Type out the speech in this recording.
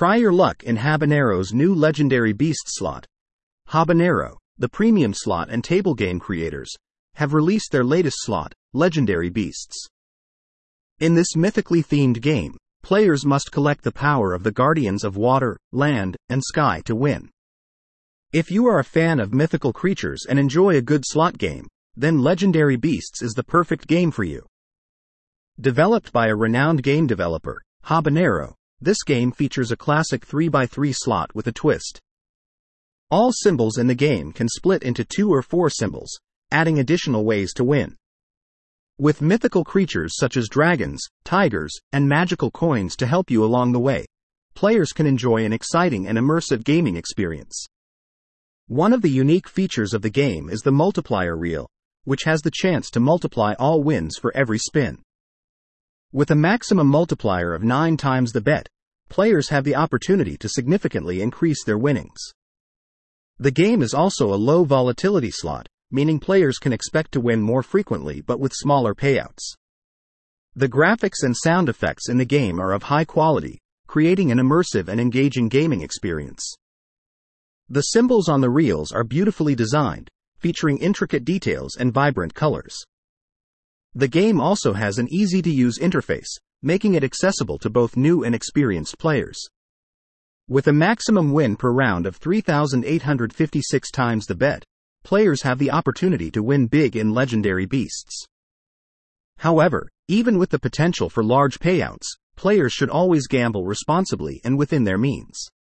Try your luck in Habanero's new Legendary Beasts slot. Habanero, the premium slot and table game creators, have released their latest slot, Legendary Beasts. In this mythically themed game, players must collect the power of the guardians of water, land, and sky to win. If you are a fan of mythical creatures and enjoy a good slot game, then Legendary Beasts is the perfect game for you. Developed by a renowned game developer, Habanero, this game features a classic 3x3 slot with a twist. All symbols in the game can split into 2 or 4 symbols, adding additional ways to win. With mythical creatures such as dragons, tigers, and magical coins to help you along the way, players can enjoy an exciting and immersive gaming experience. One of the unique features of the game is the multiplier reel, which has the chance to multiply all wins for every spin. With a maximum multiplier of 9 times the bet, players have the opportunity to significantly increase their winnings. The game is also a low volatility slot, meaning players can expect to win more frequently but with smaller payouts. The graphics and sound effects in the game are of high quality, creating an immersive and engaging gaming experience. The symbols on the reels are beautifully designed, featuring intricate details and vibrant colors. The game also has an easy-to-use interface, making it accessible to both new and experienced players. With a maximum win per round of 3,856 times the bet, players have the opportunity to win big in Legendary Beasts. However, even with the potential for large payouts, players should always gamble responsibly and within their means.